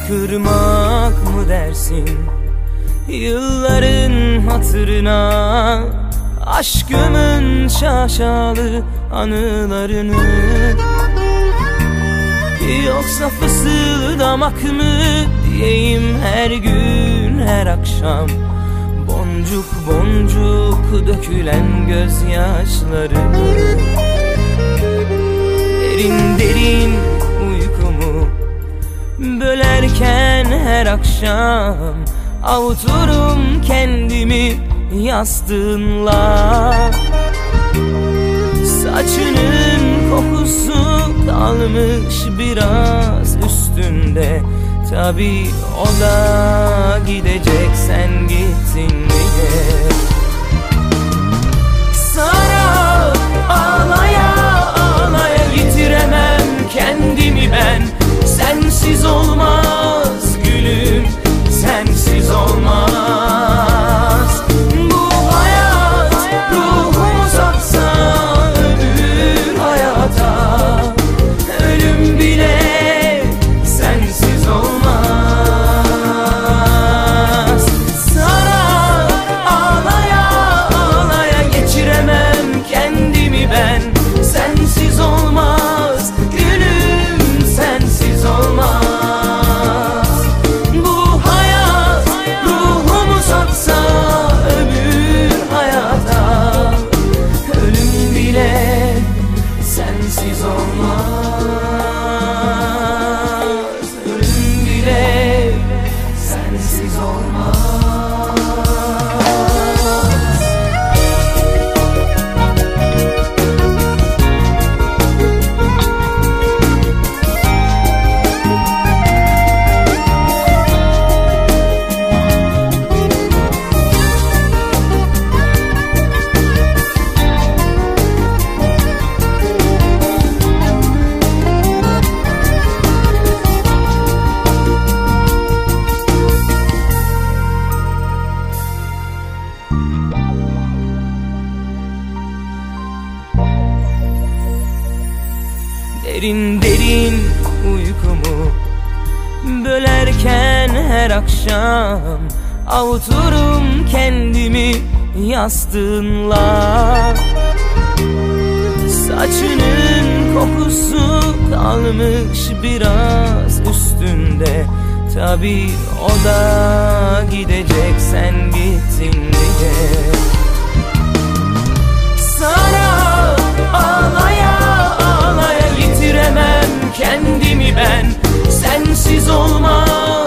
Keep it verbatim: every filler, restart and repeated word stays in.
kırmak mı dersin? Yılların hatırına, aşkımın şaşalı anılarını. Yoksa fısıldamak mı diyeyim her gün her akşam, boncuk boncuk dökülen gözyaşlarını. Derin derin uykumu bölerken her akşam, avuturum kendimi yastığınla. Saçının kokusu kalmış biraz üstünde, tabi o da gidecek sen gittin diye. Sana ağlaya ağlaya yitiremem kendimi ben. Sensiz olmaz gülüm, sensiz olmaz. Bu hayat ruhumu satsa öbür hayata, ölüm bile sensiz olmaz. Sana ağlaya ağlaya geçiremem kendimi ben. Sensiz olmaz gülüm, sensiz olmaz. Bu hayat ruhumu satsa öbür hayata, ölüm bile sensiz olmaz. Ölüm bile sensiz olmaz. Derin derin uykumu bölerken her akşam, avuturum kendimi yastığınla. Saçının kokusu kalmış biraz üstünde, tabi o da gidecek sen gittin diye. Sana ağlaya ağlaya yitiremem kendimi ben. Sensiz olmaz